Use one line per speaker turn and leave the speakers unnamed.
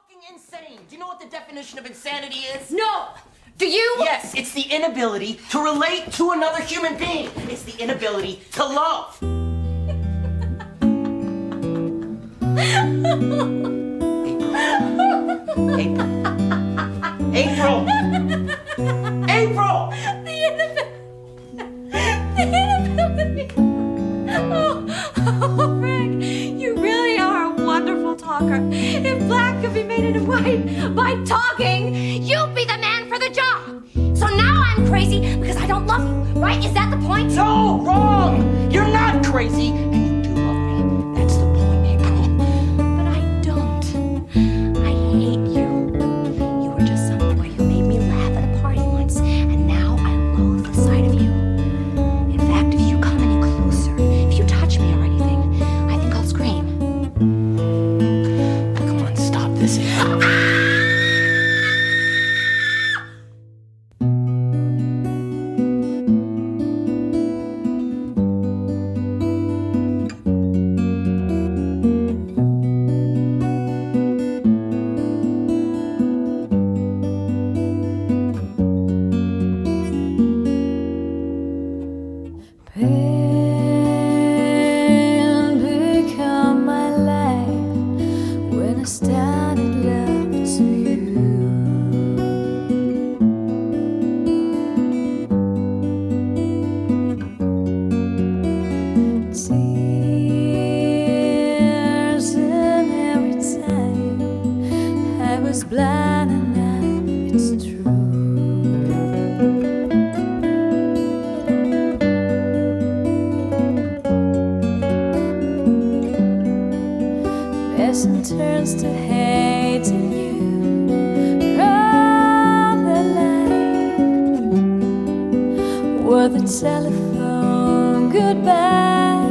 fucking insane. Do you know what the definition of insanity is?
No! Do you?
Yes, it's the inability to relate to another human being. It's the inability to love. April! April!
The inability. Oh, Frank, you really are a wonderful talker. If black could be made into white by talking, you'd be the man for the job. So now I'm crazy because I don't love you, right? Is that the point?
No, wrong! You're not crazy, and you do love me. That's the point, April.
But I don't. I hate you. You were just some boy who made me laugh at a party once, and now I loathe the sight of you. In fact, if you come any closer, if you touch me or anything, I think I'll scream.
Come on, stop this, April.
Pain become my life when I started love to you. Tears in every time I was blind and now it's true. Passion turns to hate in you. Draw the line with the telephone goodbye.